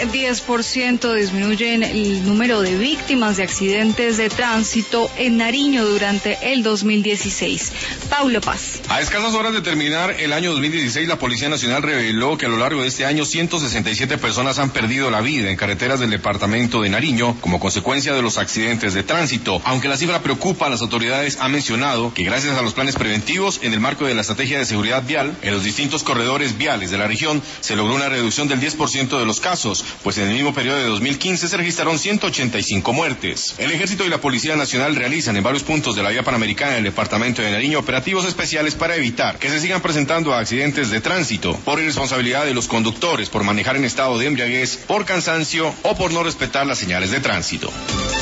10% disminuyen el número de víctimas de accidentes de tránsito en Nariño durante el 2016. Paulo Paz. A escasas horas de terminar el año 2016, la Policía Nacional reveló que a lo largo de este año 167 personas han perdido la vida en carreteras del departamento de Nariño como consecuencia de los accidentes de tránsito. Aunque la cifra preocupa, las autoridades han mencionado que gracias a los planes preventivos en el marco de la estrategia de seguridad vial en los distintos corredores viales de la región se logró una reducción del 10% de los casos, pues en el mismo periodo de 2015 se registraron 185 muertes. El Ejército y la Policía Nacional realizan en varios puntos de la vía panamericana del departamento de Nariño operativos especiales para evitar que se sigan presentando accidentes de tránsito por irresponsabilidad de los conductores, por manejar en estado de embriaguez, por cansancio o por no respetar las señales de tránsito.